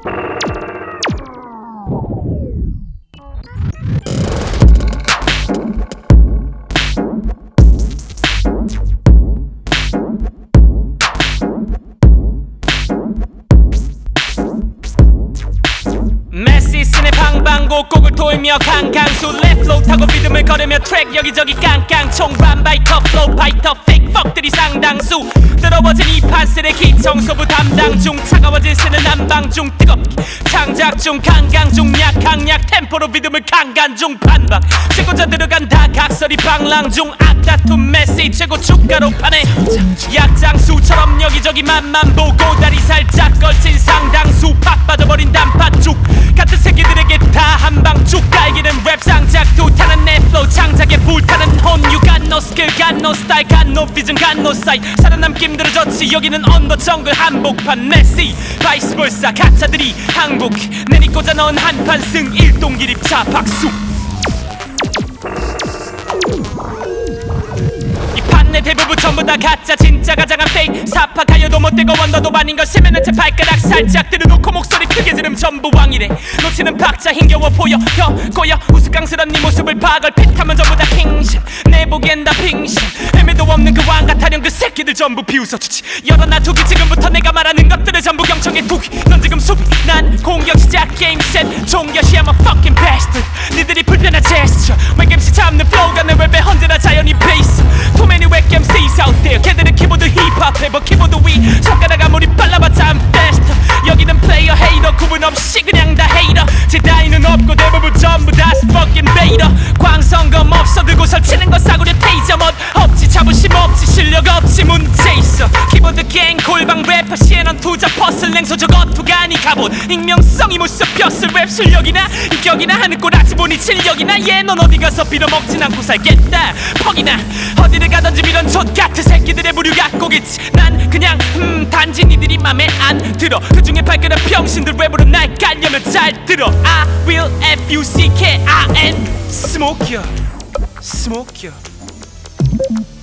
메시슨의 방방곡 곡을 돌며 강강수 랩플로우 타고 리듬을 걸으며 트랙 여기저기 깡깡 총 람바이커 플로우 파이터 페이크 퍽들이 상당수 더러워진 이 판셀의 기청소부 담당 중 차가워진 새는 난방 중 뜨겁게 창작 중 강강 중 약항약 템포로 리듬을 강간 중 반박 최고자 들어간다 각설이 방랑 중 악다툼 메시 최고 주가로 파네 약장수처럼 여기저기 맛만 보고 다리 살짝 걸친 상당수 팍 빠져버린 단팥죽 같은 새끼들에게 다 한방 쭉 갈기는 랩 상작도 타는 내 플로우 창작에 불타는 혼 You got no skill, got no style, got no vision, got no sight 살아남기 힘들어졌지 여기는 언더 정글 한복판 메시 바이스 벌사 가짜들이 항복 내리꽂아 넣은 한판 승 일동기립차 박수 내 대부분 전부 다 가짜 진짜 가장한 페이크 사파 가요도 못되고 원더도 아닌 걸 세면은 제 발가락 살짝 들여놓고 목소리 크게 지름 전부 왕이래 놓치는 박자 힘겨워 보여 혀 꼬여 우스꽝스런 네 모습을 파걸 핏하면 전부 다 킹십 내 보기엔 다 핑십 헤매도 없는 그 왕같아령 그 새끼들 전부 비웃어주지 열어놔두기 지금부터 내가 말하는 것들을 전부 경청해 두기 넌 지금 숲 난 공격 시작 게임 셋 종결시 I'm a fucking bastard 니들이 불편한 제스처 웹겜시 잡는 플로우가 내 랩에 언제나 자연히 베이스 Too many whack MCs out there 걔들은 키보드 힙합 해버 키보드 위 손가락 아무리 빨라봤자 I'm faster 여기는 플레이어 헤이터 구분 없이 그냥 다 헤이터 제 따위는 없고 대부분 전부 다 fucking 베이터 광성검 없어 들고 설치는 거 싸구려 테이저 멋 없지 자부심 없지 실력 없지 문제 있어 키보드 갱 골방 래퍼 시에넌 투자 퍼슬 냉소 저거 투가니 갑옷 익명성이 무섭혔을 랩 실력이나 인격이나 하는 꼬라지 보니 실력이나 얘넌 어디 가서 빌어먹진 않고 살겠다 퍽이나 어디를 가든지 이런 족같은 새끼들의 부류 갖고 있지 난 그냥 단지 니들이 맘에 안 들어 그 중에 발끈한 병신들 랩으로 날 깔려면 잘 들어 I will F-U-C-K-I-N Smoke ya Smoke ya